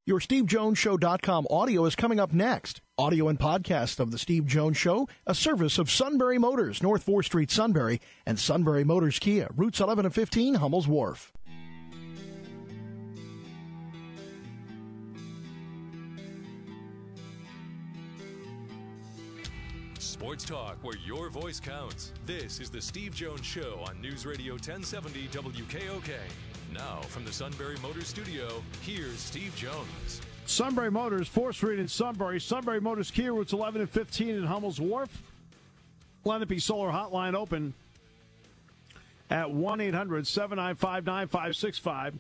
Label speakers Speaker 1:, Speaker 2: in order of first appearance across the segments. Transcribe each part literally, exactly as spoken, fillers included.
Speaker 1: Your Steve Jones Show dot com audio is coming up next. Audio and podcast of The Steve Jones Show, a service of Sunbury Motors, North fourth Street, Sunbury, and Sunbury Motors Kia, routes eleven and fifteen, Hummel's Wharf.
Speaker 2: Sports talk where your voice counts. This is The Steve Jones Show on News Radio ten seventy W K O K. Now, from the Sunbury Motors studio, here's Steve Jones.
Speaker 3: Sunbury Motors, fourth Street in Sunbury. Sunbury Motors Kia, routes eleven and fifteen in Hummel's Wharf. Lenape Solar Hotline open at one eight hundred seven nine five nine five six five.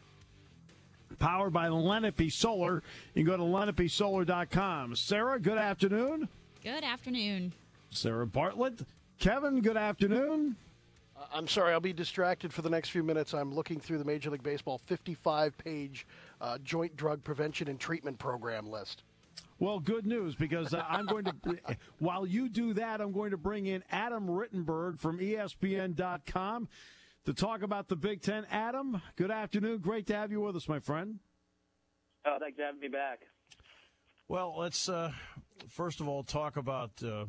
Speaker 3: Powered by Lenape Solar. You can go to lenape solar dot com. Sarah, good afternoon.
Speaker 4: Good afternoon.
Speaker 3: Sarah Bartlett. Kevin, good afternoon.
Speaker 5: Uh, I'm sorry, I'll be distracted for the next few minutes. I'm looking through the Major League Baseball fifty-five page uh, joint drug prevention and treatment program list.
Speaker 3: Well, good news, because uh, I'm going to, while you do that, I'm going to bring in Adam Rittenberg from E S P N dot com to talk about the Big Ten. Adam, good afternoon. Great to have you with us, my friend.
Speaker 6: Oh, thanks for having me back.
Speaker 3: Well, let's uh, first of all talk about uh,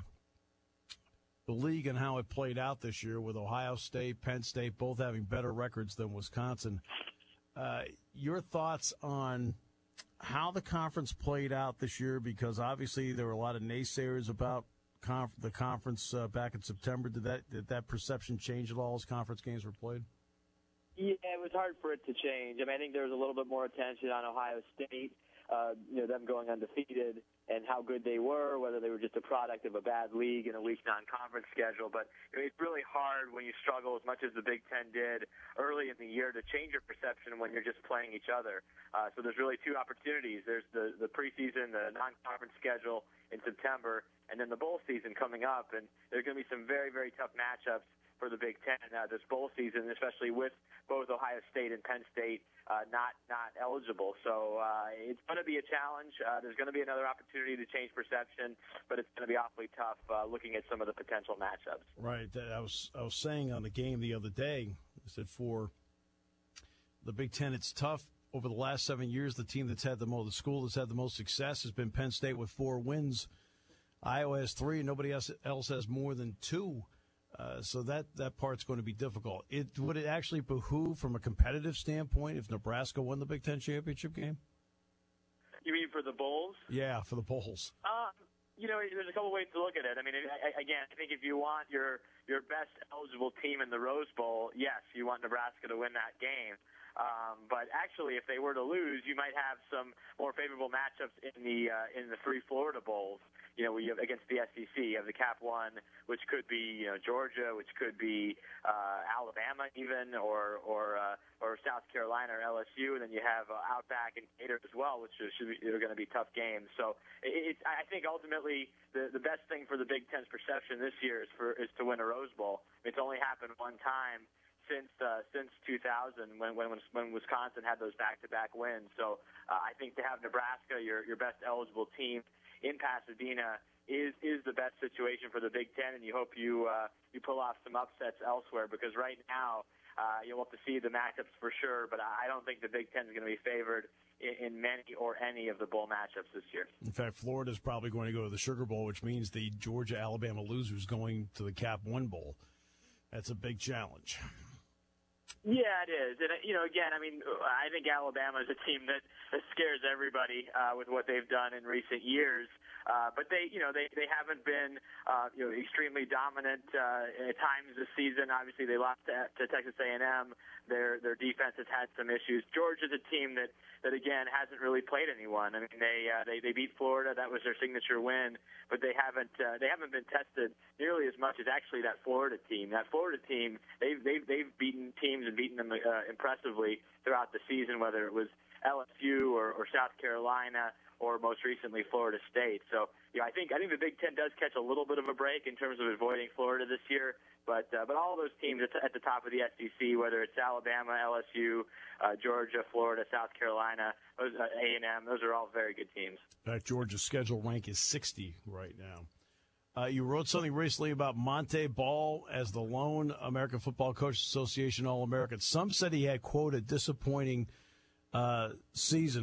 Speaker 3: the league and how it played out this year with Ohio State, Penn State, both having better records than Wisconsin. Uh, your thoughts on how the conference played out this year, because obviously there were a lot of naysayers about conf- the conference uh, back in September. Did that did that perception change at all as conference games were played?
Speaker 6: Yeah, it was hard for it to change. I mean, I think there was a little bit more attention on Ohio State, uh, you know, them going undefeated and how good they were, whether they were just a product of a bad league and a weak non-conference schedule. But I mean, it's really hard when you struggle as much as the Big Ten did early in the year to change your perception when you're just playing each other. Uh, so there's really two opportunities. There's the, the preseason, the non-conference schedule in September, and then the bowl season coming up. And there's going to be some very, very tough matchups for the Big Ten uh, this bowl season, especially with both Ohio State and Penn State uh, not not eligible. So uh, it's going to be a challenge. Uh, there's going to be another opportunity to change perception, but it's going to be awfully tough uh, looking at some of the potential matchups.
Speaker 3: Right. I was I was saying on the game the other day, I said for the Big Ten, it's tough. Over the last seven years, the team that's had the most, the school that's had the most success has been Penn State with four wins. Iowa has three, and nobody else, else has more than two. Uh, so that, that part's going to be difficult. It would it actually behoove from a competitive standpoint if Nebraska won the Big Ten championship game?
Speaker 6: You mean for the Bulls?
Speaker 3: Yeah, for the Bulls.
Speaker 6: Uh, you know, there's a couple ways to look at it. I mean, I, again, I think if you want your your best eligible team in the Rose Bowl, yes, you want Nebraska to win that game. Um, but actually, if they were to lose, you might have some more favorable matchups in the uh, in the three Florida Bowls. You know, you have against the S E C, you have the Cap One, which could be you know Georgia, which could be uh, Alabama even, or or uh, or South Carolina or L S U, and then you have uh, Outback and Gator as well, which are, should be, are going to be tough games. So it, it, I think ultimately the the best thing for the Big Ten's perception this year is for is to win a Rose Bowl. It's only happened one time since uh, since two thousand when when when Wisconsin had those back-to-back wins. So uh, I think to have Nebraska, your your best eligible team in Pasadena, is is the best situation for the Big Ten, and you hope you uh, you pull off some upsets elsewhere, because right now uh, you'll have to see the matchups for sure, but I don't think the Big Ten is going to be favored in, in many or any of the bowl matchups this year.
Speaker 3: In fact, Florida's probably going to go to the Sugar Bowl, which means the Georgia-Alabama loser's going to the Cap One Bowl. That's a big challenge.
Speaker 6: Yeah, it is. And, you know, again, I mean, I think Alabama is a team that, that scares everybody uh, with what they've done in recent years. Uh, but they, you know, they, they haven't been, uh, you know, extremely dominant uh, at times this season. Obviously, they lost to, to Texas A and M. Their their defense has had some issues. Georgia's a team that, that again hasn't really played anyone. I mean, they uh, they they beat Florida. That was their signature win. But they haven't uh, they haven't been tested nearly as much as actually that Florida team. That Florida team, they've they've they've beaten teams and beaten them uh, impressively throughout the season, whether it was L S U or, or South Carolina, or most recently Florida State. So, you know, I think I think the Big Ten does catch a little bit of a break in terms of avoiding Florida this year. But uh, but all those teams at, at the top of the S E C, whether it's Alabama, L S U, uh, Georgia, Florida, South Carolina, those, uh, A and M, those are all very good teams.
Speaker 3: In fact, Georgia's schedule rank is sixty right now. Uh, you wrote something recently about Monte Ball as the lone American Football Coaches Association All-American. Some said he had, quote, a disappointing uh, season.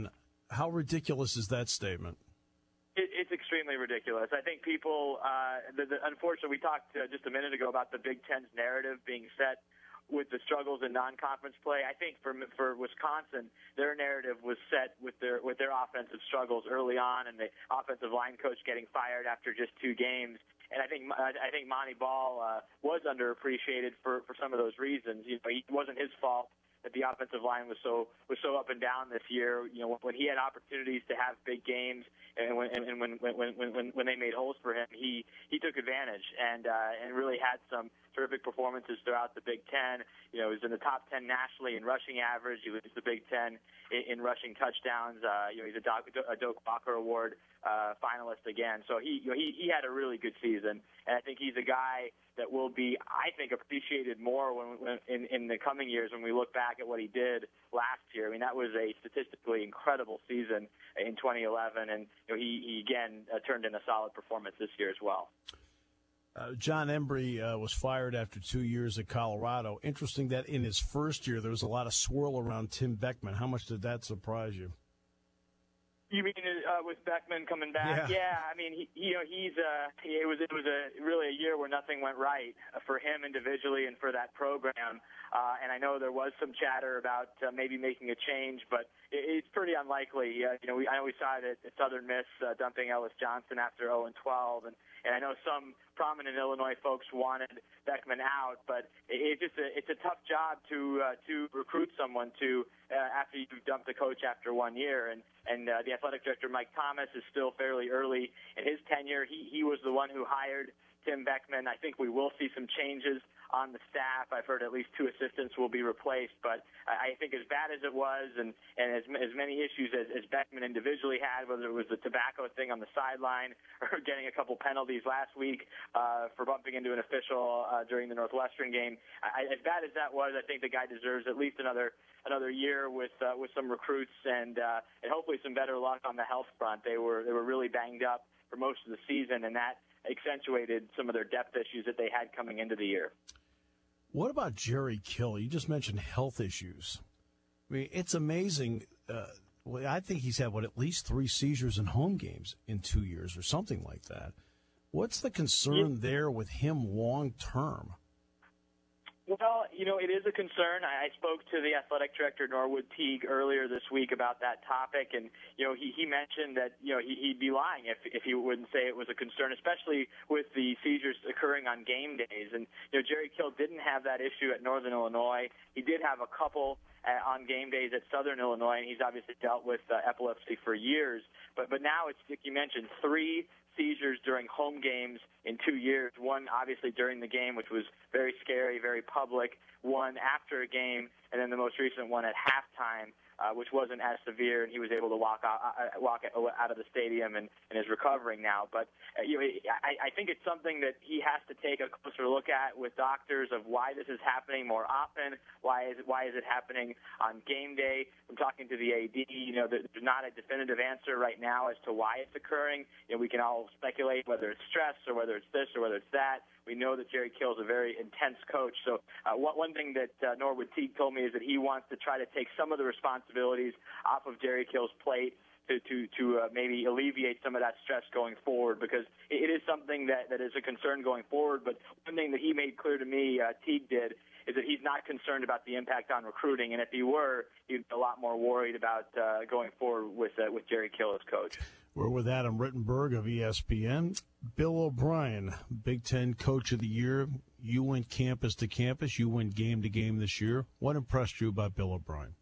Speaker 3: How ridiculous is that statement?
Speaker 6: It, it's extremely ridiculous. I think people, uh, the, the, unfortunately, we talked uh, just a minute ago about the Big Ten's narrative being set with the struggles in non-conference play. I think for for Wisconsin, their narrative was set with their with their offensive struggles early on, and the offensive line coach getting fired after just two games. And I think I think Monty Ball uh, was underappreciated for for some of those reasons. You know, it wasn't his fault that the offensive line was so was so up and down this year. You know, when he had opportunities to have big games, and when and when when when when, when they made holes for him, he he took advantage and uh, and really had some terrific performances throughout the Big Ten. You know, he was in the top ten nationally in rushing average. He was the Big Ten in, in rushing touchdowns. Uh, you know, he's a Doak, a Doak Walker Award uh, finalist again. So he you know, he he had a really good season, and I think he's a guy that will be, I think, appreciated more when, when in, in the coming years when we look back at what he did last year. I mean, that was a statistically incredible season in twenty eleven, and you know, he, he again uh, turned in a solid performance this year as well.
Speaker 3: Uh, John Embry uh, was fired after two years at Colorado. Interesting that in his first year there was a lot of swirl around Tim Beckman. How much did that surprise you?
Speaker 6: You mean uh, with Beckman coming back?
Speaker 3: Yeah.
Speaker 6: yeah I mean, he, you know, he's uh, it was it was a really a year where nothing went right for him individually and for that program. Uh, and I know there was some chatter about uh, maybe making a change, but it, it's pretty unlikely. Uh, you know, we, I know we saw it at Southern Miss uh, dumping Ellis Johnson after oh and twelve, and and I know some prominent Illinois folks wanted Beckman out, but it, it's just a, it's a tough job to uh, to recruit someone to uh, after you've dumped a coach after one year. And and uh, the athletic director Mike Thomas is still fairly early in his tenure. He he was the one who hired Tim Beckman. I think we will see some changes on the staff. I've heard at least two assistants will be replaced, but I think as bad as it was and, and as, as many issues as, as Beckman individually had, whether it was the tobacco thing on the sideline or getting a couple penalties last week uh, for bumping into an official uh, during the Northwestern game, I, as bad as that was, I think the guy deserves at least another another year with uh, with some recruits and uh, and hopefully some better luck on the health front. They were they were really banged up for most of the season, and that accentuated some of their depth issues that they had coming into the year.
Speaker 3: What about Jerry Kill? You just mentioned health issues. I mean, it's amazing. Uh, I think he's had, what, at least three seizures in home games in two years or something like that. What's the concern there with him long term?
Speaker 6: Well, you know, it is a concern. I spoke to the athletic director, Norwood Teague, earlier this week about that topic, and, you know, he, he mentioned that, you know, he, he'd be lying if, if he wouldn't say it was a concern, especially with the seizures occurring on game days. And, you know, Jerry Kill didn't have that issue at Northern Illinois. He did have a couple uh, on game days at Southern Illinois, and he's obviously dealt with uh, epilepsy for years. But, but now it's, like you mentioned, three seizures during home games in two years, one obviously during the game, which was very scary, very public, one after a game, and then the most recent one at halftime, uh, which wasn't as severe, and he was able to walk out, uh, walk out of the stadium and, and is recovering now. But uh, you know, I, I think it's something that he has to take a closer look at with doctors of why this is happening more often. Why is it, why is it happening on game day? I'm talking to the A D. You know, there's not a definitive answer right now as to why it's occurring. You know, we can all speculate whether it's stress or whether it's this or whether it's that. We know that Jerry Kill is a very intense coach. So uh, one, one thing that uh, Norwood Teague told me is that he wants to try to take some of the responsibilities off of Jerry Kill's plate to to, to uh, maybe alleviate some of that stress going forward, because it, it is something that, that is a concern going forward. But one thing that he made clear to me, uh, Teague did, is that he's not concerned about the impact on recruiting. And if he were, he'd be a lot more worried about uh, going forward with uh, with Jerry Kill as coach.
Speaker 3: We're with Adam Rittenberg of E S P N. Bill O'Brien, Big Ten Coach of the Year. You went campus to campus. You went game to game this year. What impressed you about Bill O'Brien?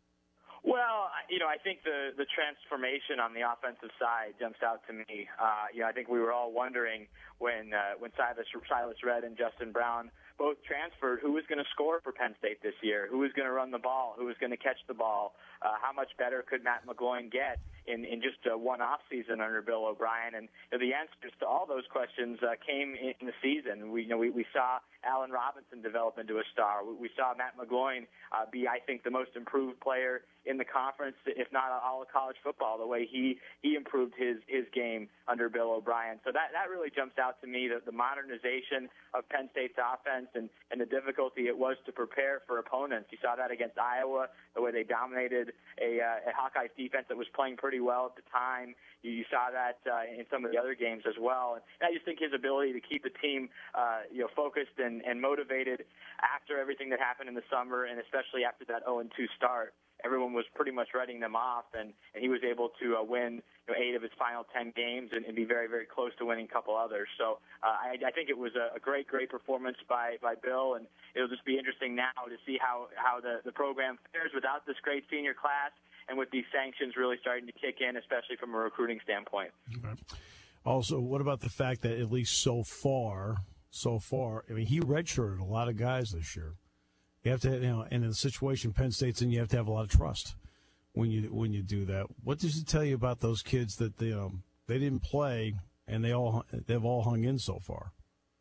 Speaker 6: Well, you know, I think the the transformation on the offensive side jumps out to me. Uh, you know, I think we were all wondering when uh, when Silas, Silas Redd and Justin Brown both transferred, who was going to score for Penn State this year, who was going to run the ball, who was going to catch the ball, uh, how much better could Matt McGloin get? in, in just uh, one off season under Bill O'Brien. And you know, the answers to all those questions uh, came in, in the season. We, you know, we, we saw Allen Robinson develop into a star. We, we saw Matt McGloin uh, be, I think, the most improved player in the conference, if not all of college football, the way he, he improved his, his game under Bill O'Brien. So that, that really jumps out to me, the, the modernization of Penn State's offense and, and the difficulty it was to prepare for opponents. You saw that against Iowa, the way they dominated a, uh, a Hawkeyes defense that was playing pretty well at the time. You, you saw that uh, in some of the other games as well. And I just think his ability to keep the team uh, you know, focused and, and motivated after everything that happened in the summer, and especially after that oh and two start, everyone was pretty much writing them off, and, and he was able to uh, win you know, eight of his final ten games and, and be very, very close to winning a couple others. So uh, I, I think it was a, a great, great performance by, by Bill, and it'll just be interesting now to see how, how the, the program fares without this great senior class and with these sanctions really starting to kick in, especially from a recruiting standpoint.
Speaker 3: Okay. Also, what about the fact that at least so far, so far, I mean, he redshirted a lot of guys this year. You have to, you know, and in the situation Penn State's in, you have to have a lot of trust when you when you do that. What does it tell you about those kids that they um, they didn't play and they all they've all hung in so far?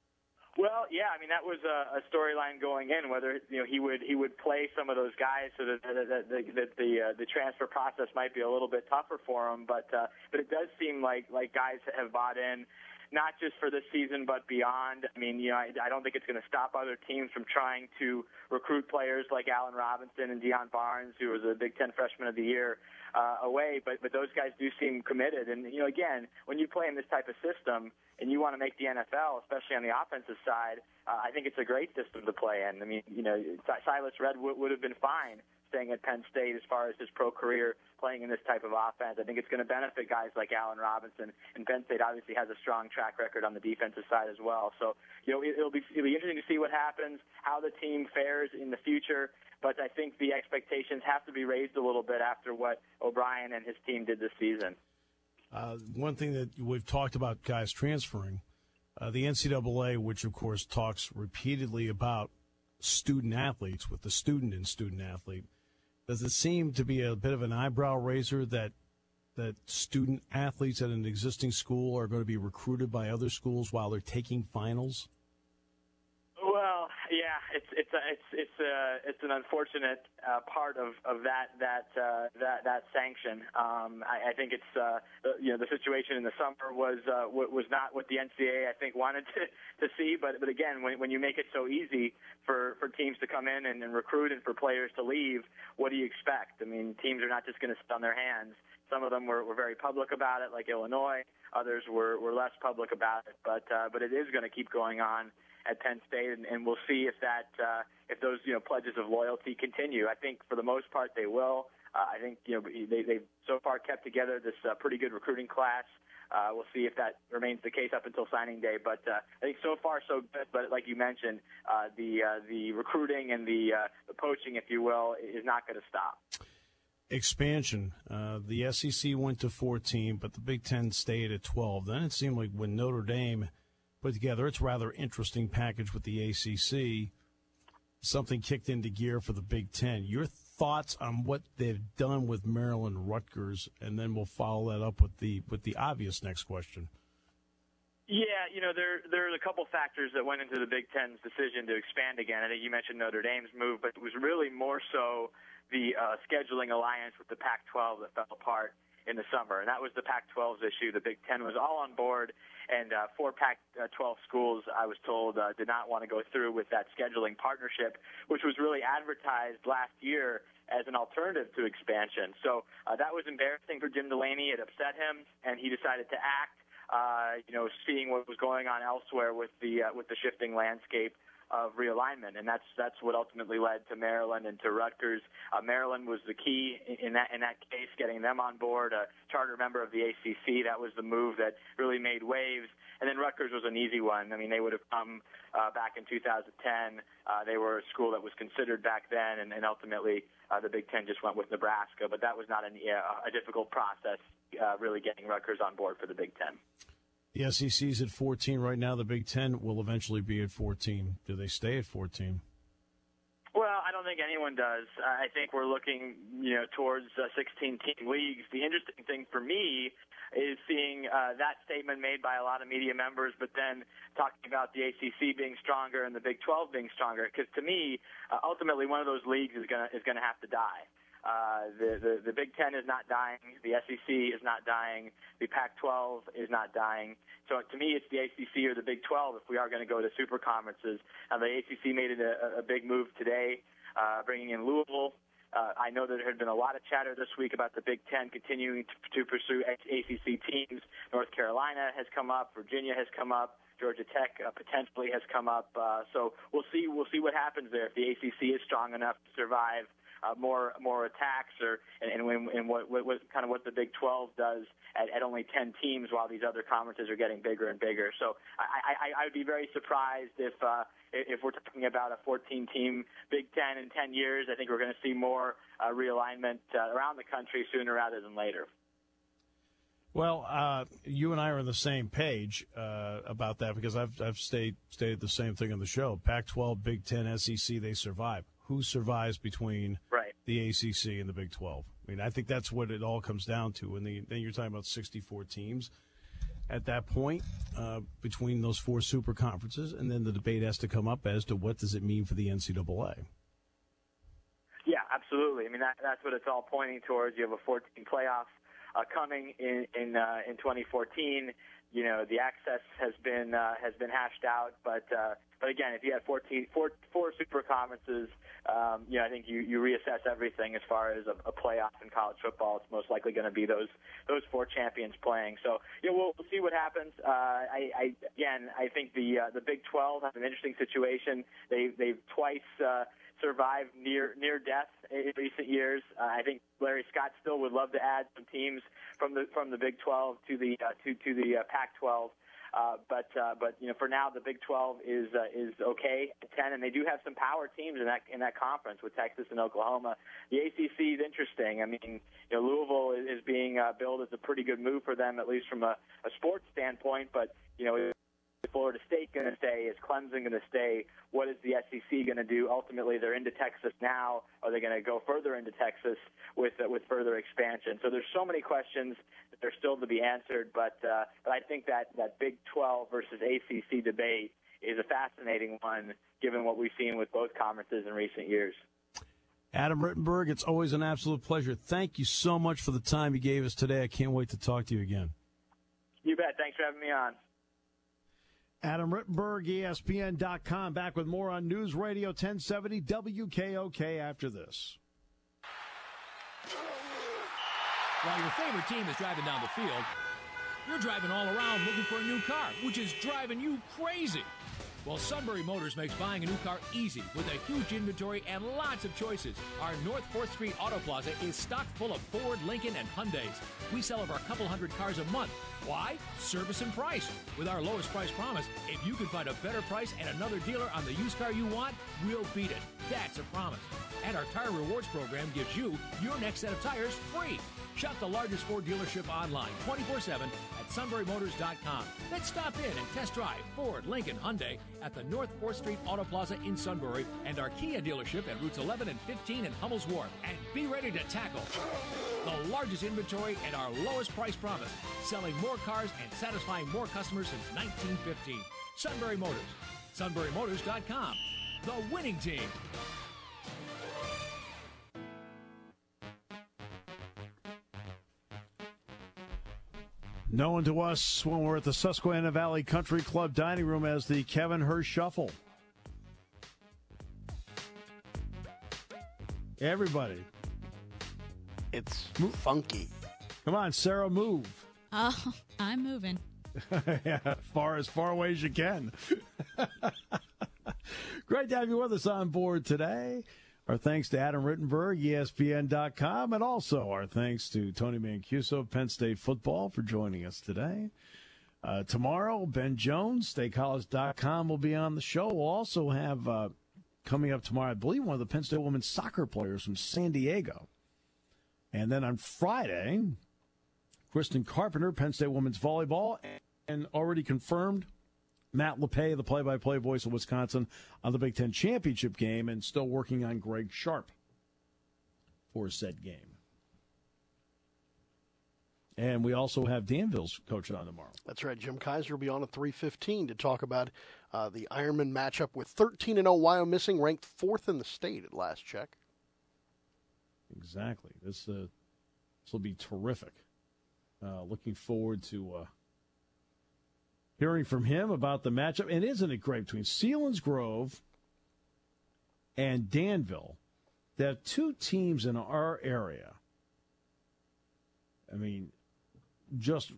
Speaker 6: Well, yeah, I mean that was a, a storyline going in. Whether you know he would he would play some of those guys so that that, that, that, that the uh, the transfer process might be a little bit tougher for him. But uh, but it does seem like like guys have bought in. Not just for this season, but beyond. I mean, you know, I, I don't think it's going to stop other teams from trying to recruit players like Allen Robinson and Deion Barnes, who was a Big Ten Freshman of the Year, uh, away. But but those guys do seem committed. And you know, again, when you play in this type of system and you want to make the N F L, especially on the offensive side, uh, I think it's a great system to play in. I mean, you know, Silas Red would, would have been fine staying at Penn State as far as his pro career playing in this type of offense. I think it's going to benefit guys like Allen Robinson, and Penn State obviously has a strong track record on the defensive side as well. So, you know, it'll be it'll be interesting to see what happens, how the team fares in the future. But I think the expectations have to be raised a little bit after what O'Brien and his team did this season.
Speaker 3: Uh, one thing that we've talked about guys transferring, uh, the N C double A, which of course talks repeatedly about student athletes with the student and student athlete. Does it seem to be a bit of an eyebrow raiser that that student athletes at an existing school are going to be recruited by other schools while they're taking finals?
Speaker 6: Well, yeah, it's it's a, it's it's a, it's an unfortunate uh, part of, of that that uh, that that sanction. Um, I, I think it's uh, the, you know the situation in the summer was uh, was not what the N C double A I think wanted to, to see. But but again, when when you make it so easy for, for teams to come in and, and recruit and for players to leave, what do you expect? I mean, teams are not just going to sit on their hands. Some of them were, were very public about it, like Illinois. Others were, were less public about it. But uh, but it is going to keep going on at Penn State, and, and we'll see if that uh, if those you know pledges of loyalty continue. I think for the most part they will. Uh, I think you know they, they've so far kept together this uh, pretty good recruiting class. Uh, we'll see if that remains the case up until signing day. But uh, I think so far so good. But like you mentioned, uh, the uh, the recruiting and the, uh, the poaching, if you will, is not going to stop.
Speaker 3: Expansion. Uh, the S E C went to fourteen, but the Big Ten stayed at twelve. Then it seemed like when Notre Dame put together its rather interesting package with the A C C, something kicked into gear for the Big Ten. Your thoughts on what they've done with Maryland, Rutgers, and then we'll follow that up with the with the obvious next question.
Speaker 6: Yeah, you know, there there are a couple factors that went into the Big Ten's decision to expand again. I think you mentioned Notre Dame's move, but it was really more so the uh, scheduling alliance with the Pac twelve that fell apart in the summer, and that was the Pac twelve's issue. The Big Ten was all on board, and uh, four Pac twelve schools, I was told, uh, did not want to go through with that scheduling partnership, which was really advertised last year as an alternative to expansion. So uh, that was embarrassing for Jim Delaney. It upset him, and he decided to act, uh, you know, seeing what was going on elsewhere with the uh, with the shifting landscape of realignment, and that's that's what ultimately led to Maryland and to Rutgers. Uh, Maryland was the key in that in that case, getting them on board, a charter member of the A C C. That was the move that really made waves. And then Rutgers was an easy one. I mean, they would have come uh, back in two thousand ten. Uh, they were a school that was considered back then, and, and ultimately uh, the Big Ten just went with Nebraska. But that was not an, uh, a difficult process, uh, really getting Rutgers on board for the Big Ten.
Speaker 3: The S E C's at fourteen right now. The Big Ten will eventually be at fourteen. Do they stay at fourteen?
Speaker 6: Well, I don't think anyone does. I think we're looking, you know, towards uh, sixteen-team leagues. The interesting thing for for me is seeing uh, that statement made by a lot of media members, but then talking about the A C C being stronger and the Big twelve being stronger. Because to me, uh, ultimately, one of those leagues is going to is going to have to die. Uh, the, the the Big Ten is not dying. The S E C is not dying. The Pac twelve is not dying. So to me, it's the A C C or the Big twelve if we are going to go to super conferences. Uh, the A C C made it a, a big move today, uh, bringing in Louisville. Uh, I know that there had been a lot of chatter this week about the Big Ten continuing to, to pursue A C C teams. North Carolina has come up. Virginia has come up. Georgia Tech uh, potentially has come up. Uh, so we'll see. We'll see what happens there if the A C C is strong enough to survive uh, more more attacks, or and, and, when, and what, what, what kind of what the Big twelve does at, at only ten teams, while these other conferences are getting bigger and bigger. So I, I, I would be very surprised if. Uh, If we're talking about a fourteen-team Big Ten in ten years, I think we're going to see more uh, realignment uh, around the country sooner rather than later.
Speaker 3: Well, uh, you and I are on the same page uh, about that because I've I've stayed stated the same thing on the show. Pac twelve, Big Ten, S E C, they survive. Who survives between
Speaker 6: right.
Speaker 3: the A C C and the Big twelve? I mean, I think that's what it all comes down to. And the, then you're talking about sixty-four teams at that point uh, between those four super conferences, and then the debate has to come up as to what does it mean for the N C double A.
Speaker 6: Yeah, absolutely. I mean, that, that's what it's all pointing towards. You have a fourteen playoff uh, coming in in, uh, in twenty fourteen. You know, the access has been uh, has been hashed out, but uh, but again, if you have fourteen, four, four super conferences, um, you know, I think you, you reassess everything as far as a, a playoff in college football. It's most likely going to be those those four champions playing. So, you know, we'll, we'll see what happens. Uh, I, I again, I think the uh, the Big twelve has an interesting situation. They they've twice uh, survived near near death in recent years. Uh, I think Larry Scott still would love to add some teams from the from the Big twelve to the uh, to to the uh, Pac twelve. Uh, but uh, but you know, for now, the Big twelve is uh, is okay at ten, and they do have some power teams in that in that conference with Texas and Oklahoma. The A C C is interesting. I mean, you know, Louisville is, is being uh, billed as a pretty good move for them, at least from a, a sports standpoint. But you know, is Florida State going to stay? Is Clemson going to stay? What is the S E C going to do? Ultimately, they're into Texas now. Are they going to go further into Texas with uh, with further expansion? So there's so many questions that are still to be answered. But uh, but I think that that Big twelve versus A C C debate is a fascinating one, given what we've seen with both conferences in recent years.
Speaker 3: Adam Rittenberg, it's always an absolute pleasure. Thank you so much for the time you gave us today. I can't wait to talk to you again.
Speaker 6: You bet. Thanks for having me on.
Speaker 3: Adam Rittenberg, E S P N dot com, back with more on News Radio ten seventy W K O K after this.
Speaker 4: While your favorite team is driving down the field, you're driving all around looking for a new car, which is driving you crazy. Well, Sunbury Motors makes buying a new car easy with a huge inventory and lots of choices. Our North fourth Street Auto Plaza is stocked full of Ford, Lincoln, and Hyundais. We sell over a couple hundred cars a month. Why? Service and price. With our lowest price promise, if you can find a better price and another dealer on the used car you want, we'll beat it. That's a promise. And our Tire Rewards program gives you your next set of tires free. Shop the largest Ford dealership online twenty-four seven at sunbury motors dot com. Then stop in and test drive Ford, Lincoln, Hyundai at the North fourth Street Auto Plaza in Sunbury and our Kia dealership at routes eleven and fifteen in Hummel's Wharf. And be ready to tackle the largest inventory and our lowest price promise, selling more cars and satisfying more customers since nineteen fifteen. Sunbury Motors, sunbury motors dot com, the winning team.
Speaker 3: Known to us when we're at the Susquehanna Valley Country Club dining room as the Kevin Hurst Shuffle. Everybody.
Speaker 5: It's funky.
Speaker 3: Come on, Sarah, move.
Speaker 7: Oh, I'm moving.
Speaker 3: Yeah, far as far away as you can. Great to have you with us on board today. Our thanks to Adam Rittenberg, E S P N dot com, and also our thanks to Tony Mancuso of Penn State Football for joining us today. Uh, tomorrow, Ben Jones, state college dot com, will be on the show. We'll also have uh, coming up tomorrow, I believe, one of the Penn State women's soccer players from San Diego. And then on Friday, Kristen Carpenter, Penn State women's volleyball, and already confirmed Matt LePay, the play-by-play voice of Wisconsin, on the Big Ten championship game, and still working on Greg Sharp for said game. And we also have Danville's coaching on tomorrow.
Speaker 5: That's right. Jim Kaiser will be on at three fifteen to talk about uh, the Ironman matchup with thirteen and oh Wyomissing, ranked fourth in the state at last check.
Speaker 3: Exactly. This uh, this will be terrific. Uh, looking forward to uh, hearing from him about the matchup. And isn't it great between Selinsgrove and Danville? They have two teams in our area. I mean, just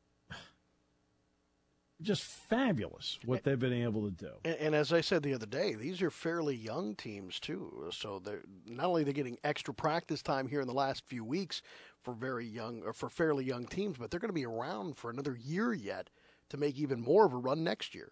Speaker 3: just fabulous what they've been able to do.
Speaker 5: And, and as I said the other day, these are fairly young teams too. So they're not only they're getting extra practice time here in the last few weeks for very young or for fairly young teams, but they're going to be around for another year yet to make even more of a run next year.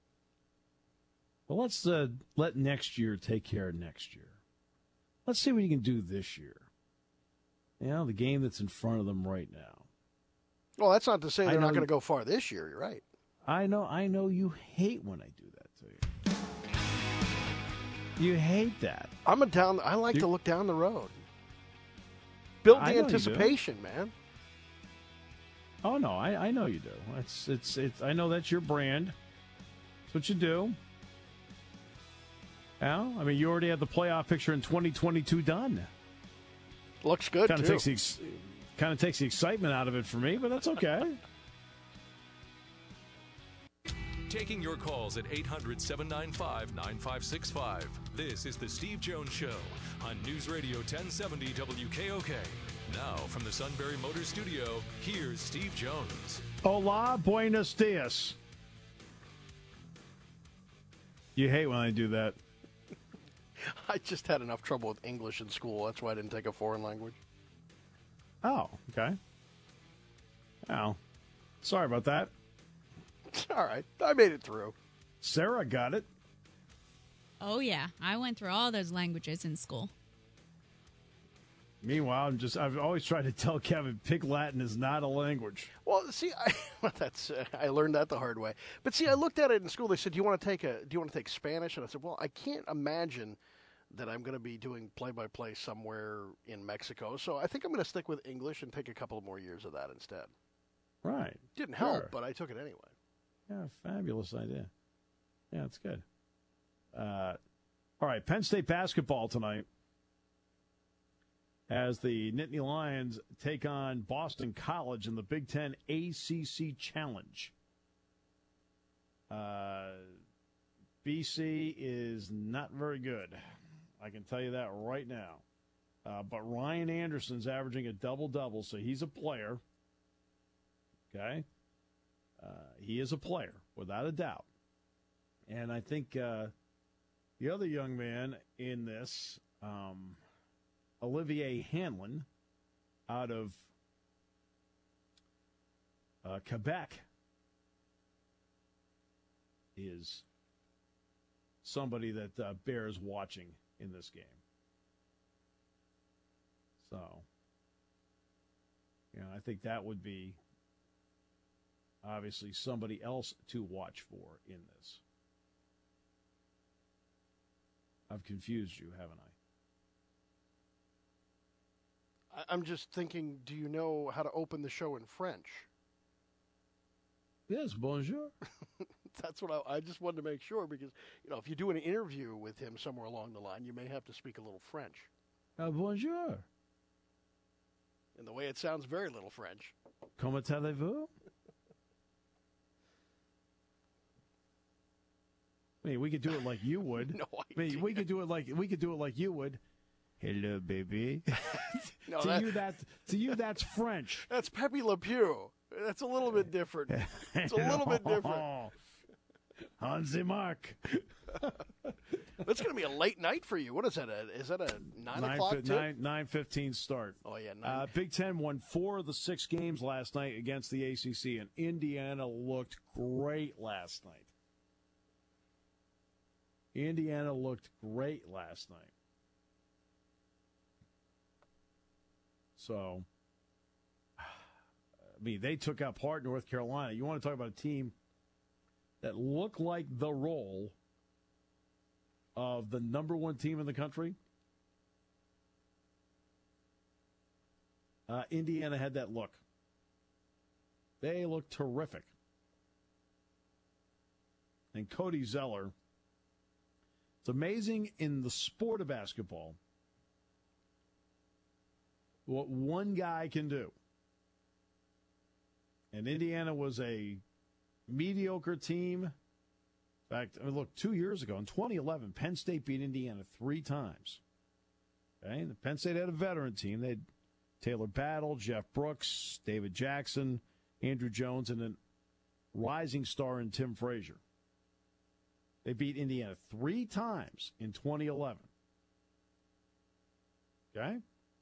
Speaker 3: Well, let's uh, let next year take care of next year. Let's see what you can do this year. You know, the game that's in front of them right now.
Speaker 5: Well, that's not to say they're not going
Speaker 3: you,
Speaker 5: to go far this year. You're right.
Speaker 3: I know. I know you hate when I do that to you. You hate that.
Speaker 5: I'm a down. I like
Speaker 3: you,
Speaker 5: to look down the road. Build the
Speaker 3: I
Speaker 5: anticipation, man.
Speaker 3: Oh no, I, I know you do. It's it's it's. I know that's your brand. That's what you do. Well, I mean, you already have the playoff picture in twenty twenty-two done.
Speaker 5: Looks good,
Speaker 3: kind of
Speaker 5: too.
Speaker 3: Takes the, kind of takes the excitement out of it for me, but that's okay.
Speaker 2: Taking your calls at eight hundred, seven nine five, nine five six five. This is the Steve Jones Show on News Radio ten seventy W K O K. Now, from the Sunbury Motors Studio, here's Steve Jones.
Speaker 3: Hola, buenos dias. You hate when I do that.
Speaker 5: I just had enough trouble with English in school. That's why I didn't take a foreign language.
Speaker 3: Oh, okay. Oh, sorry about that.
Speaker 5: All right. I made it through.
Speaker 3: Sarah got it.
Speaker 7: Oh, yeah. I went through all those languages in school.
Speaker 3: Meanwhile, I'm just, I've always tried to tell Kevin Pig Latin is not a language.
Speaker 5: Well, see, I, well, that's uh, I learned that the hard way. But see, I looked at it in school. They said, "Do you want to take a? Do you want to take Spanish?" And I said, "Well, I can't imagine that I'm going to be doing play-by-play somewhere in Mexico. So I think I'm going to stick with English and take a couple more years of that instead."
Speaker 3: Right.
Speaker 5: Didn't help,
Speaker 3: Sure.
Speaker 5: but I took it anyway.
Speaker 3: Yeah, fabulous idea. Yeah, it's good. Uh, all right, Penn State basketball tonight as the Nittany Lions take on Boston College in the Big Ten A C C Challenge. Uh, B C is not very good. I can tell you that right now. Uh, but Ryan Anderson's averaging a double-double, so he's a player. Okay? Uh, he is a player, without a doubt. And I think uh, the other young man in this, um, Olivier Hanlon, out of uh, Quebec, is somebody that uh, bears watching in this game. So, you know, I think that would be obviously somebody else to watch for in this. I've confused you, haven't I?
Speaker 5: I'm just thinking, do you know how to open the show in French?
Speaker 3: Yes, bonjour.
Speaker 5: That's what I, I just wanted to make sure because, you know, if you do an interview with him somewhere along the line, you may have to speak a little French.
Speaker 3: Uh, bonjour.
Speaker 5: And the way it sounds, very little French.
Speaker 3: Comment allez-vous? I mean, we could do it like you would.
Speaker 5: No
Speaker 3: I mean, we could do it like we could do it like you would. Hello, baby.
Speaker 5: No,
Speaker 3: to
Speaker 5: that,
Speaker 3: you, that to you, that's French.
Speaker 5: That's Pepe Le Pew. That's a little bit different. It's a little bit different.
Speaker 3: Hansi Mark.
Speaker 5: It's going to be a late night for you. What is that? A, is that a nine,
Speaker 3: nine
Speaker 5: o'clock?
Speaker 3: Fi- nine nine fifteen start.
Speaker 5: Oh yeah. Nine.
Speaker 3: Uh, Big Ten won four of the six games last night against the A C C, and Indiana looked great last night. Indiana looked great last night. So, I mean, they took apart North Carolina. You want to talk about a team that looked like the role of the number one team in the country? Uh, Indiana had that look. They look terrific. And Cody Zeller, it's amazing in the sport of basketball what one guy can do. And Indiana was a mediocre team. In fact, I mean, look, two years ago, in twenty eleven, Penn State beat Indiana three times. Okay? And Penn State had a veteran team. They had Taylor Battle, Jeff Brooks, David Jackson, Andrew Jones, and a rising star in Tim Frazier. They beat Indiana three times in twenty eleven. Okay?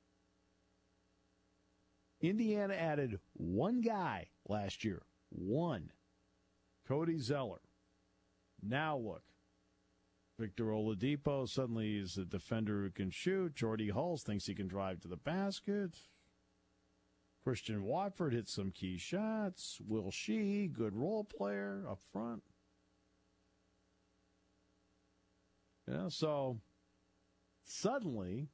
Speaker 3: Indiana added one guy last year. One. Cody Zeller. Now look. Victor Oladipo suddenly is a defender who can shoot. Jordy Hulse thinks he can drive to the basket. Christian Watford hits some key shots. Will Shee, good role player up front. Yeah, so suddenly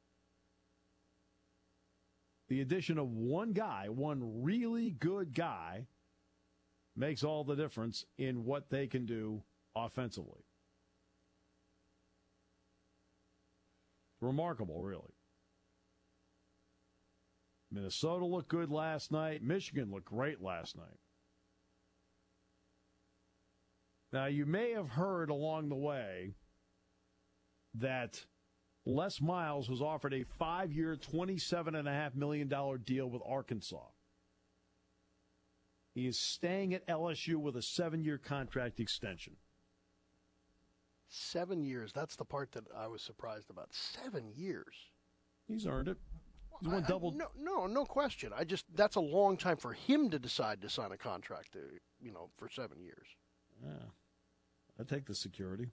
Speaker 3: the addition of one guy, one really good guy, makes all the difference in what they can do offensively. Remarkable, really. Minnesota looked good last night. Michigan looked great last night. Now, you may have heard along the way that Les Miles was offered a five-year, twenty-seven point five million dollars deal with Arkansas. He is staying at L S U with a seven-year contract extension.
Speaker 5: Seven years. That's the part that I was surprised about. Seven years.
Speaker 3: He's earned it. He's
Speaker 5: I,
Speaker 3: won double.
Speaker 5: I, no, no, no question. I just that's a long time for him to decide to sign a contract. To, you know, for seven years.
Speaker 3: Yeah, I take the security.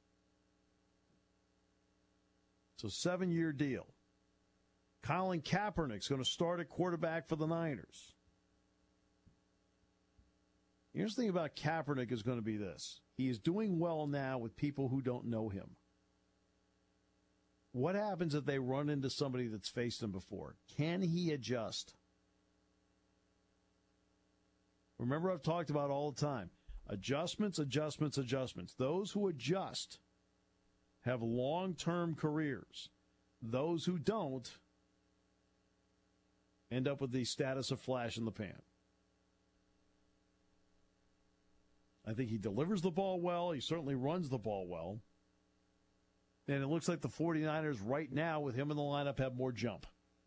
Speaker 3: It's a seven-year deal. Colin Kaepernick's going to start at quarterback for the Niners. The interesting thing about Kaepernick is going to be this. He is doing well now with people who don't know him. What happens if they run into somebody that's faced him before? Can he adjust? Remember, I've talked about all the time. Adjustments, adjustments, adjustments. Those who adjust have long-term careers. Those who don't end up with the status of flash in the pan. I think he delivers the ball well. He certainly runs the ball well. And it looks like the 49ers right now, with him in the lineup, have more jump.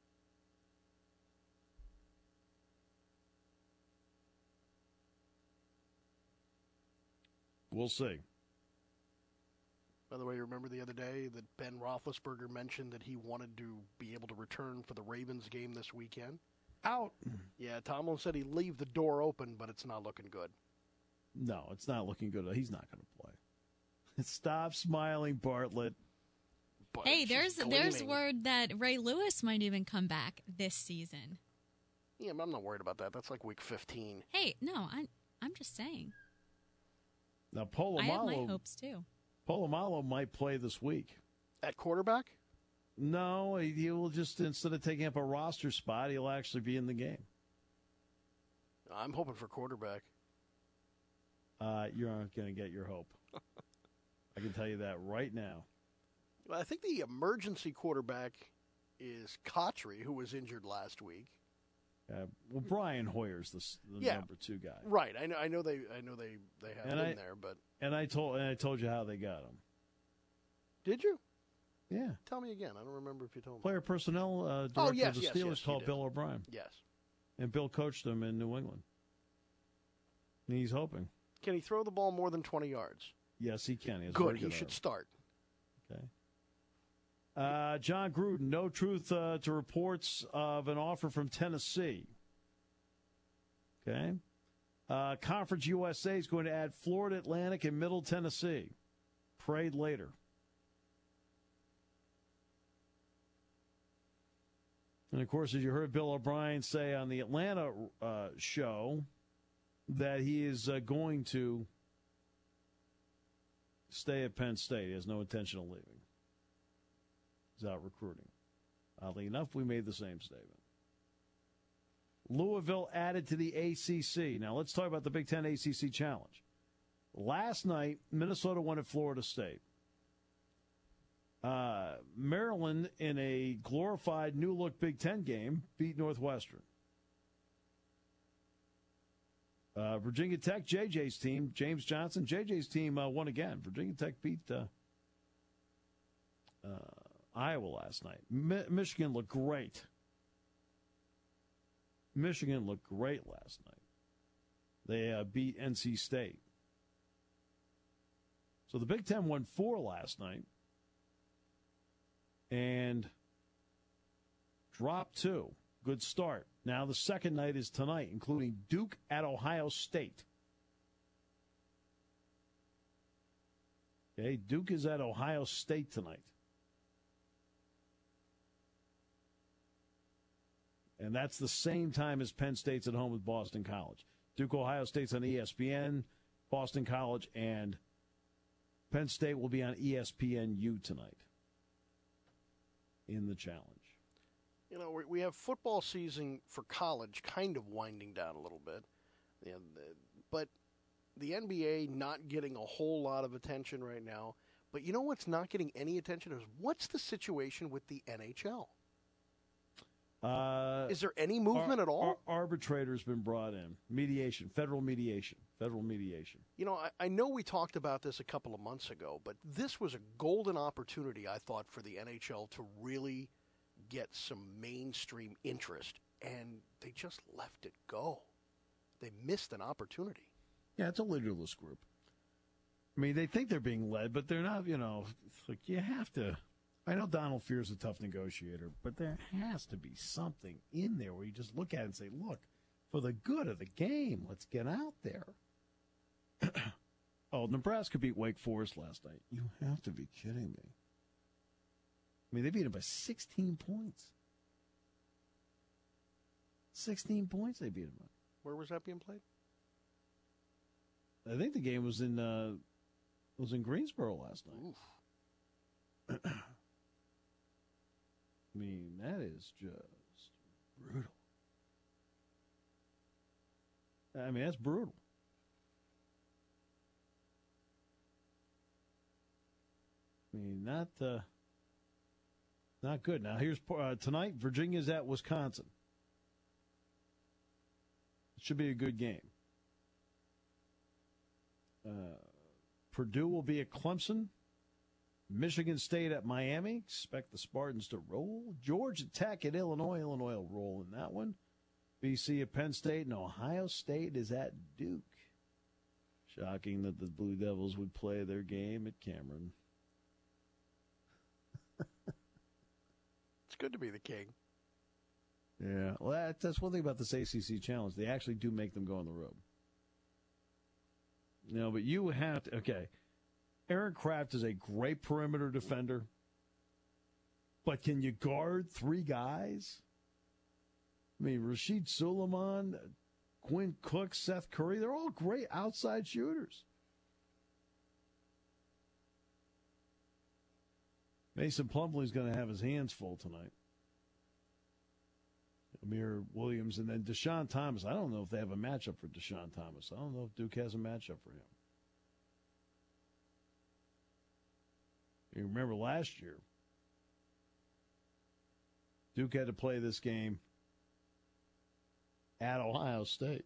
Speaker 3: We'll see.
Speaker 5: By the way, remember the other day that Ben Roethlisberger mentioned that he wanted to be able to return for the Ravens game this weekend?
Speaker 3: Out.
Speaker 5: Yeah, Tomlin said he'd leave the door open, but it's not looking good.
Speaker 3: No, it's not looking good. He's not going to play. Stop smiling, Bartlett.
Speaker 5: But
Speaker 7: Hey, there's
Speaker 5: she's
Speaker 7: there's
Speaker 5: gleaming.
Speaker 7: word that Ray Lewis might even come back this season.
Speaker 5: Yeah, but I'm not worried about that. That's like week fifteen.
Speaker 7: Hey, no, I'm I'm just saying.
Speaker 3: Now,
Speaker 7: I have my
Speaker 3: Polamalu,
Speaker 7: hopes too.
Speaker 3: Polamalu might play this week.
Speaker 5: At quarterback?
Speaker 3: No, he he will just, instead of taking up a roster spot, he'll actually be in the game.
Speaker 5: I'm hoping for quarterback.
Speaker 3: Uh, you're not going to get your hope. I can tell you that right now.
Speaker 5: Well, I think the emergency quarterback is Kotry, who was injured last week.
Speaker 3: Uh, well, Brian Hoyer's the, s- the
Speaker 5: Yeah.
Speaker 3: number two guy.
Speaker 5: Right. I know. I know they. I know they. They have
Speaker 3: And
Speaker 5: him
Speaker 3: I-
Speaker 5: there. But
Speaker 3: And I told and I told you how they got him.
Speaker 5: did you
Speaker 3: Yeah.
Speaker 5: tell me again? I don't remember if you told me.
Speaker 3: Player personnel uh, director
Speaker 5: Oh, yes,
Speaker 3: of the
Speaker 5: yes,
Speaker 3: Steelers
Speaker 5: yes, you
Speaker 3: called
Speaker 5: did.
Speaker 3: Bill O'Brien.
Speaker 5: Yes.
Speaker 3: And Bill coached him in New England. And he's hoping.
Speaker 5: Can he throw the ball more than twenty yards?
Speaker 3: Yes, he can. He has a
Speaker 5: Good.
Speaker 3: very
Speaker 5: He
Speaker 3: arm.
Speaker 5: should start.
Speaker 3: Okay. Uh, John Gruden, no truth uh, to reports of an offer from Tennessee. Okay. Uh, Conference U S A is going to add Florida Atlantic and Middle Tennessee. Parade later. And, of course, as you heard Bill O'Brien say on the Atlanta uh, show, that he is uh, going to stay at Penn State. He has no intention of leaving. He's out recruiting. Oddly enough, we made the same statement. Louisville added to the A C C. Now let's talk about the Big Ten A C C Challenge. Last night, Minnesota won at Florida State. Uh, Maryland, in a glorified new-look Big Ten game, beat Northwestern. Uh, Virginia Tech, J J's team, James Johnson, J J's team uh, won again. Virginia Tech beat uh, uh, Iowa last night. Mi- Michigan looked great. Michigan looked great last night. They uh, beat N C State. So the Big Ten won four last night and dropped two. Good start. Now the second night is tonight, including Duke at Ohio State. Okay, Duke is at Ohio State tonight. And that's the same time as Penn State's at home with Boston College. Duke, Ohio State's on E S P N, Boston College, and Penn State will be on E S P N U tonight in the challenge.
Speaker 5: You know, we, we have football season for college kind of winding down a little bit. And, uh, but the N B A not getting a whole lot of attention right now. But you know what's not getting any attention is what's the situation with the N H L?
Speaker 3: Uh,
Speaker 5: is there any movement
Speaker 3: ar-
Speaker 5: at all?
Speaker 3: Ar- arbitrator's been brought in. Mediation, federal mediation, federal mediation.
Speaker 5: You know, I, I know we talked about this a couple of months ago, but this was a golden opportunity, I thought, for the N H L to really get some mainstream interest, and they just left it go. They missed an opportunity.
Speaker 3: Yeah, it's a leaderless group. I mean, they think they're being led, but they're not, you know, it's like you have to. I know Donald Fear's a tough negotiator, but there has to be something in there where you just look at it and say, look, for the good of the game, let's get out there. Oh, Nebraska beat Wake Forest last night. You have to be kidding me. I mean, they beat them by sixteen points. sixteen points they beat them by.
Speaker 5: Where was that being played?
Speaker 3: I think the game was in uh, was in Greensboro last night. I mean, that is just brutal. I mean, that's brutal. I mean, not uh, not good. Now, here's uh, tonight. Virginia's at Wisconsin. It should be a good game. Uh, Purdue will be at Clemson. Michigan State at Miami. Expect the Spartans to roll. Georgia Tech at Illinois. Illinois will roll in that one. B C at Penn State. And Ohio State is at Duke. Shocking that the Blue Devils would play their game at Cameron.
Speaker 5: It's good to be the king.
Speaker 3: Yeah. Well, that, that's one thing about this A C C Challenge. They actually do make them go on the road. No, but you have to. Okay. Aaron Kraft is a great perimeter defender, but can you guard three guys? I mean, Rashid Suleiman, Quinn Cook, Seth Curry, they're all great outside shooters. Mason Plumlee's going to have his hands full tonight. Amir Williams, and then Deshaun Thomas. I don't know if they have a matchup for Deshaun Thomas. I don't know if Duke has a matchup for him. You remember last year, Duke had to play this game at Ohio State.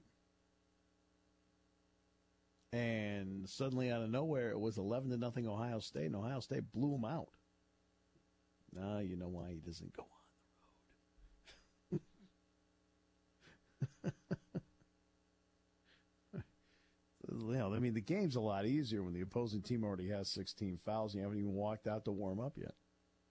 Speaker 3: And suddenly out of nowhere, it was eleven to nothing Ohio State, and Ohio State blew them out. Now you know why he doesn't go on the road. You know, I mean, the game's a lot easier when the opposing team already has sixteen fouls and you haven't even walked out to warm up yet.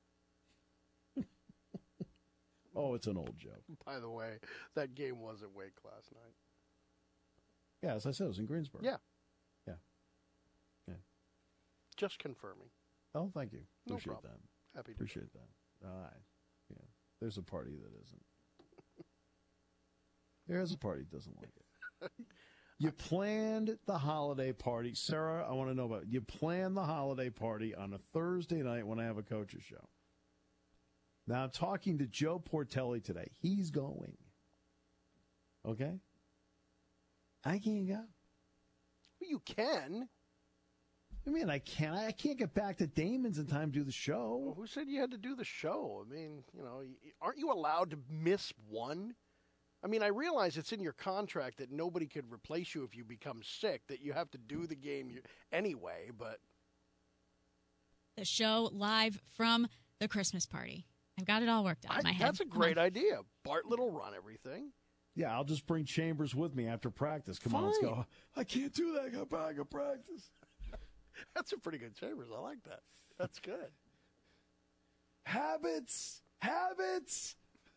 Speaker 3: Oh, it's an old joke.
Speaker 5: By the way, that game was at Wake last night.
Speaker 3: Yeah, as I said, it was in Greensboro.
Speaker 5: Yeah.
Speaker 3: Yeah. Yeah.
Speaker 5: Just confirming.
Speaker 3: Oh, thank you.
Speaker 5: No
Speaker 3: Appreciate
Speaker 5: problem.
Speaker 3: that.
Speaker 5: Happy to
Speaker 3: Appreciate that. All right. Yeah. There's a party that isn't. There's a party that doesn't like it. You planned the holiday party. Sarah, I want to know about it. You planned the holiday party on a Thursday night when I have a coach's show. Now, I'm talking to Joe Portelli today. He's going. okay? I can't go.
Speaker 5: Well, you can.
Speaker 3: I mean, I can't. I can't get back to Damon's in time to do the show.
Speaker 5: Well, who said you had to do the show? I mean, you know, aren't you allowed to miss one? I mean, I realize it's in your contract that nobody could replace you if you become sick, that you have to do the game anyway, but...
Speaker 7: The show live from the Christmas party. I've got it all worked out in my
Speaker 5: I,
Speaker 7: head.
Speaker 5: That's a great idea. Bartlett will run everything.
Speaker 3: Yeah, I'll just bring Chambers with me after practice. Come on, let's
Speaker 5: Fine.
Speaker 3: go. I can't do that. I got back at practice.
Speaker 5: That's a pretty good Chambers. I like that. That's good.
Speaker 3: Habits. Habits.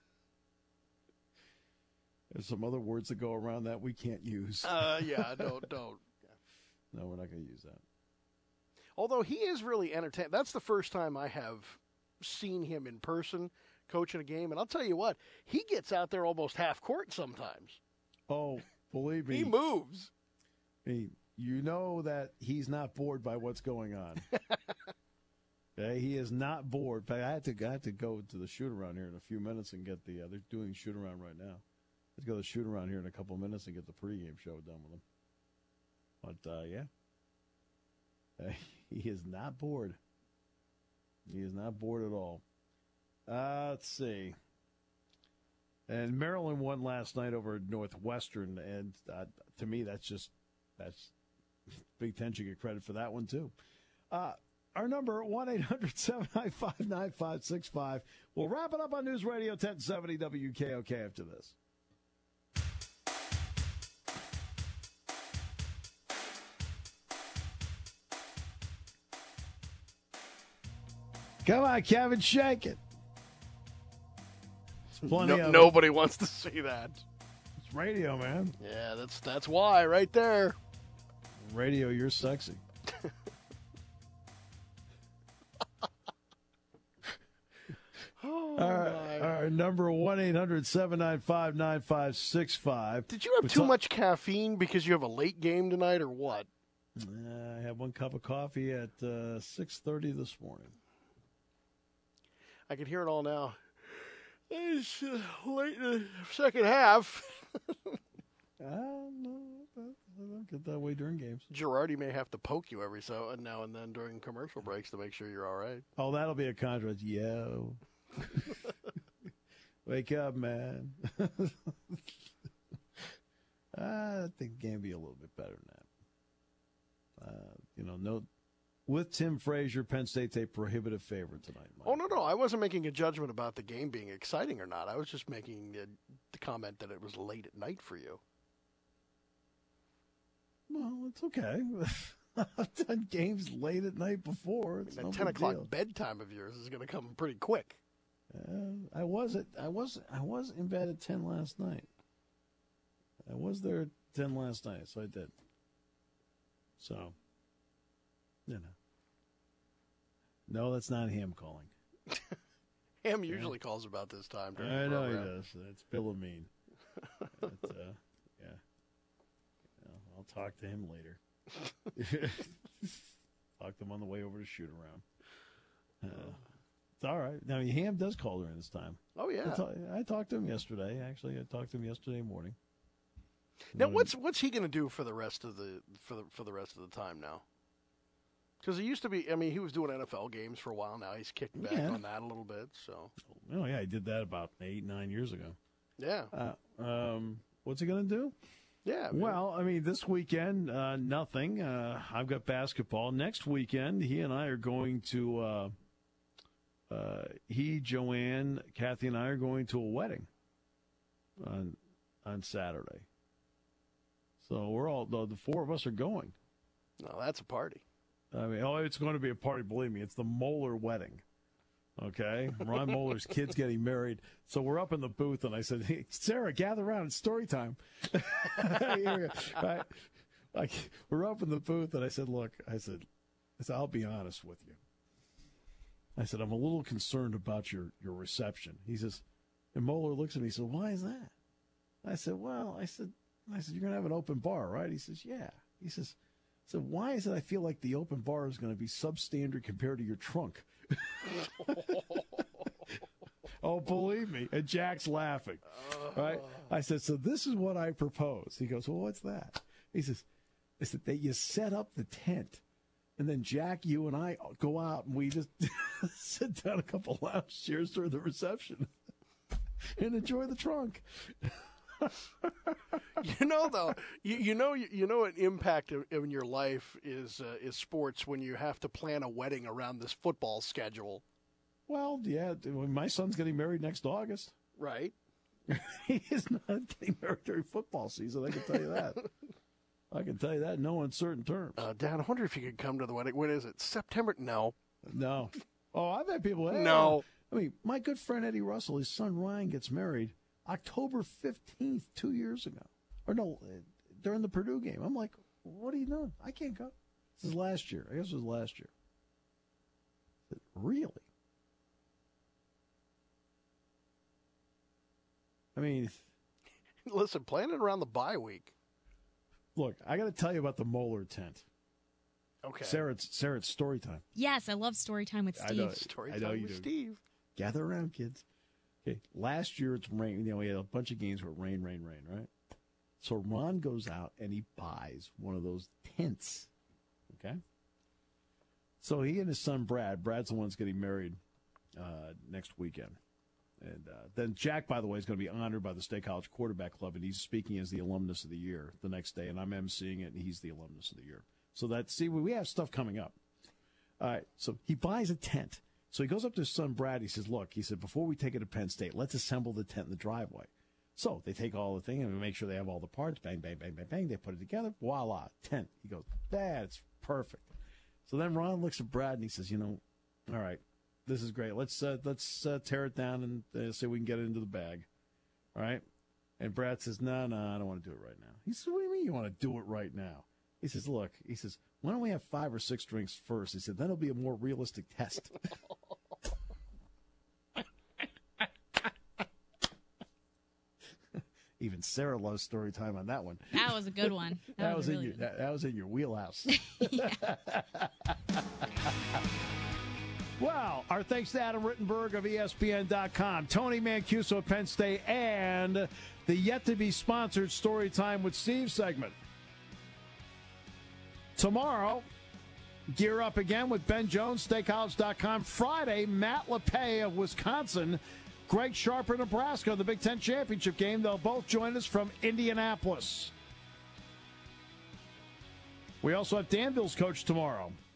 Speaker 3: There's some other words that go around that we can't use.
Speaker 5: Uh, yeah, don't, don't.
Speaker 3: No, we're not going to use that.
Speaker 5: Although he is really entertaining. That's the first time I have seen him in person coaching a game. And I'll tell you what, he gets out there almost half court sometimes.
Speaker 3: Oh, believe me.
Speaker 5: He moves.
Speaker 3: I mean, you know that he's not bored by what's going on. Okay, he is not bored. In fact, I had to, I had to go to the shoot-around here in a few minutes and get the uh, – they're doing shoot-around right now. Let's go to the shoot-around here in a couple of minutes and get the pregame show done with him. But, uh, yeah. Uh, he is not bored. He is not bored at all. Uh, let's see. And Maryland won last night over Northwestern, and uh, to me, that's just that's Big Ten should get credit for that one too. Uh, our number one eight hundred seven nine five nine five six five. We'll wrap it up on News Radio ten seventy W K O K after this. Come on, Kevin, shake it. Plenty
Speaker 5: No,
Speaker 3: of
Speaker 5: nobody wants to see that.
Speaker 3: It's radio, man.
Speaker 5: Yeah, that's that's why right there.
Speaker 3: Radio, you're sexy.
Speaker 5: Oh,
Speaker 3: Our,
Speaker 5: my.
Speaker 3: our number one eight hundred seven nine five nine five six five.
Speaker 5: Did you have too much caffeine because you have a late game tonight, or what?
Speaker 3: Uh, I had one cup of coffee at uh, six thirty this morning.
Speaker 5: I can hear it all now. It's uh, late in the second half.
Speaker 3: I don't know. I don't get that way during games.
Speaker 5: Girardi may have to poke you every so and now and then during commercial breaks to make sure you're all right.
Speaker 3: Oh, that'll be a contract. Yo. Wake up, man. I think it can be a little bit better than that. Uh, you know, no, with Tim Frazier, Penn State's a prohibitive favorite tonight, Mike.
Speaker 5: Oh, no, no. I wasn't making a judgment about the game being exciting or not. I was just making a, the comment that it was late at night for you.
Speaker 3: Well, it's okay. I've done games late at night before. It's
Speaker 5: That
Speaker 3: no
Speaker 5: ten
Speaker 3: big
Speaker 5: o'clock
Speaker 3: deal.
Speaker 5: bedtime of yours is going to come pretty quick.
Speaker 3: Uh, I was at, I was I was in bed at ten last night. I was there at ten last night, so I did. So, you know. No, that's not him calling.
Speaker 5: Ham usually yeah. calls about this time. During
Speaker 3: I
Speaker 5: the
Speaker 3: know
Speaker 5: program.
Speaker 3: he does. It's Bill Amin. But, uh, yeah. You know, I'll talk to him later. Talk to him on the way over to shoot around. Uh, it's all right. Now, Ham does call during this time.
Speaker 5: Oh, yeah.
Speaker 3: I, talk, I talked to him yesterday. Actually, I talked to him yesterday morning.
Speaker 5: Now, what's what's he going to do for the rest of the for the for the rest of the time now? Because he used to be. I mean, he was doing N F L games for a while now. He's kicked back
Speaker 3: Yeah.
Speaker 5: on that a little bit. So.
Speaker 3: Oh yeah, he did that about eight nine years ago.
Speaker 5: Yeah.
Speaker 3: Uh, um, what's he going to do?
Speaker 5: Yeah. Man.
Speaker 3: Well, I mean, this weekend, uh, nothing. Uh, I've got basketball. Next weekend, he and I are going to. Uh, uh, he, Joanne, Kathy, and I are going to a wedding on on Saturday. So we're all the, the four of us are going.
Speaker 5: No, that's a party.
Speaker 3: I mean, oh, it's going to be a party. Believe me, it's the Moeller wedding. Okay, Ron Moeller's kid's getting married, so we're up in the booth, and I said, "Hey, Sarah, gather around. It's story time." right? Like we're up in the booth, and I said, "Look," I said, "I said I'll be honest with you." I said, "I'm a little concerned about your your reception." He says, and Moeller looks at me. He said, "Why is that?" I said, "Well," I said, "I said you're going to have an open bar, right?" He says, "Yeah." He says. So why is it I feel like the open bar is going to be substandard compared to your trunk? Oh, believe me. And Jack's laughing.
Speaker 5: Uh,
Speaker 3: Right? I said, so this is what I propose. He goes, well, what's that? He says, I said, that you set up the tent. And then Jack, you and I go out and we just sit down a couple lounge chairs during the reception and enjoy the trunk.
Speaker 5: You know, though, you, you know, you, you know, an impact of, in your life is uh, is sports when you have to plan a wedding around this football schedule.
Speaker 3: Well, yeah, my son's getting married next August.
Speaker 5: Right.
Speaker 3: He is not getting married during football season. I can tell you that. I can tell you that in no uncertain terms.
Speaker 5: Uh, Dad, I wonder if you could come to the wedding. When is it? September? No.
Speaker 3: No. Oh, I've had people. Hey,
Speaker 5: no.
Speaker 3: I mean, my good friend Eddie Russell, his son Ryan gets married October fifteenth, two years ago. Or no, during the Purdue game. I'm like, what are you doing? I can't go. This is last year. I guess it was last year. I said, really? I mean,
Speaker 5: listen, plan it around the bye week.
Speaker 3: Look, I got to tell you about the Moeller tent.
Speaker 5: Okay.
Speaker 3: Sarah, it's, Sarah, it's story time.
Speaker 7: Yes, I love story time with Steve.
Speaker 3: I know,
Speaker 5: Story
Speaker 3: I know
Speaker 5: time
Speaker 3: you
Speaker 5: with
Speaker 3: do.
Speaker 5: Steve.
Speaker 3: Gather around, kids. Okay, last year it's rain. You know, we had a bunch of games where rain, rain, rain, right? So Ron goes out and he buys one of those tents. Okay? So he and his son Brad, Brad's the one that's getting married uh, next weekend. And uh, then Jack, by the way, is going to be honored by the State College Quarterback Club, and he's speaking as the alumnus of the year the next day, and I'm emceeing it, and he's the alumnus of the year. So that, see, we have stuff coming up. All right, so he buys a tent. So he goes up to his son Brad. He says, look, he said, before we take it to Penn State, let's assemble the tent in the driveway. So they take all the thing and we make sure they have all the parts. Bang, bang, bang, bang, bang. They put it together. Voila, tent. He goes, that's perfect. So then Ron looks at Brad and he says, you know, all right, this is great. Let's uh, let's uh, tear it down and uh, see if we can get it into the bag. All right? And Brad says, no, no, I don't want to do it right now. He says, what do you mean you want to do it right now? He says, look, he says, why don't we have five or six drinks first? He said, then it'll be a more realistic test. Even Sarah loves story time on that one.
Speaker 7: That was a good one. That,
Speaker 3: That, was,
Speaker 7: was, a
Speaker 3: in
Speaker 7: really
Speaker 3: your
Speaker 7: good
Speaker 3: that, that was in your wheelhouse. Well, our thanks to Adam Rittenberg of E S P N dot com, Tony Mancuso of Penn State, and the yet-to-be-sponsored Storytime with Steve segment. Tomorrow, gear up again with Ben Jones, State College dot com. Friday, Matt LePay of Wisconsin, Greg Sharp of Nebraska, the Big Ten Championship game. They'll both join us from Indianapolis. We also have Danville's coach tomorrow.